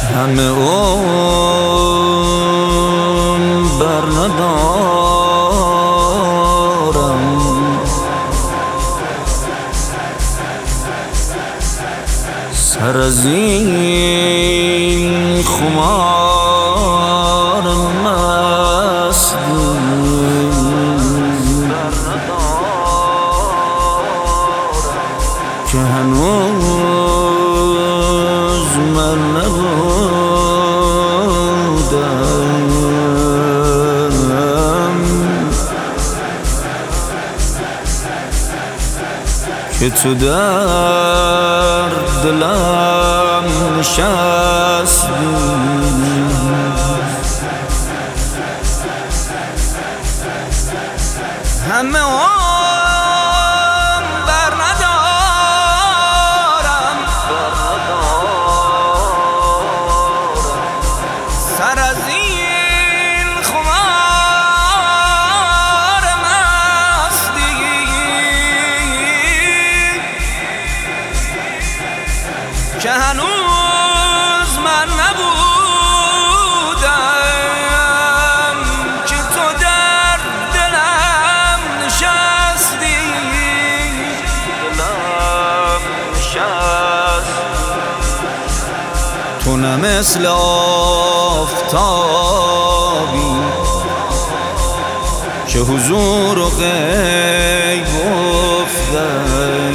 همه اون بر ندارم، سر از این خمار مست که هنوز من نبودم، که تو در دلم نشستی. همه بر ندارم، سر از این خمار مستی که هنوز من نبودم، که تو در دلم نشستی. تو نه مثل آفتابی که حضور و غیب گفتن،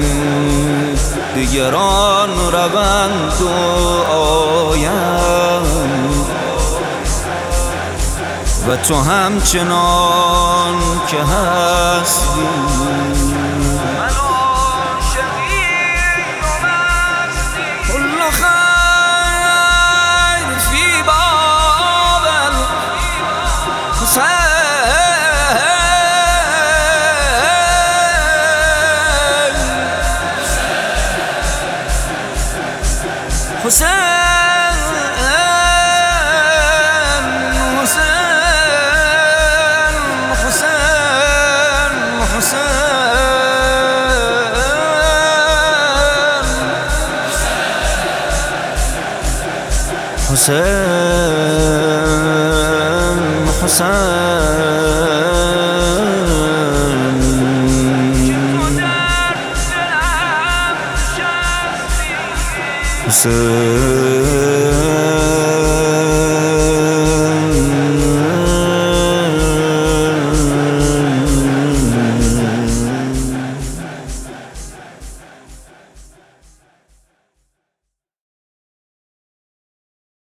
دیگران روند و آیند و تو همچنان که هستی. حسین حسین